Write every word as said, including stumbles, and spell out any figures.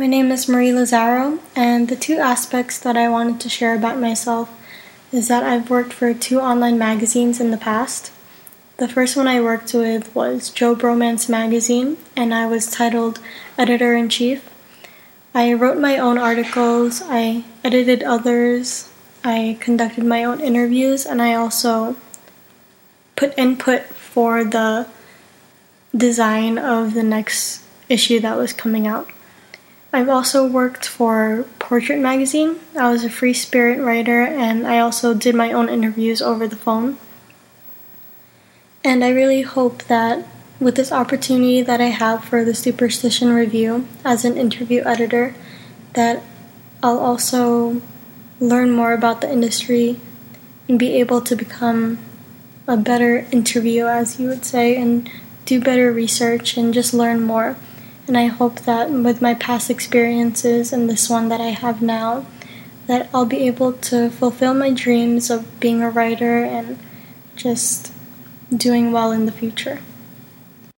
My name is Marie Lazaro, and the two aspects that I wanted to share about myself is that I've worked for two online magazines in the past. The first one I worked with was Joe Bromance Magazine, and I was titled Editor-in-Chief. I wrote my own articles, I edited others, I conducted my own interviews, and I also put input for the design of the next issue that was coming out. I've also worked for Portrait Magazine. I was a free spirit writer, and I also did my own interviews over the phone. And I really hope that with this opportunity that I have for the Superstition Review as an interview editor, that I'll also learn more about the industry and be able to become a better interviewer, as you would say, and do better research and just learn more. And I hope that with my past experiences and this one that I have now, that I'll be able to fulfill my dreams of being a writer and just doing well in the future.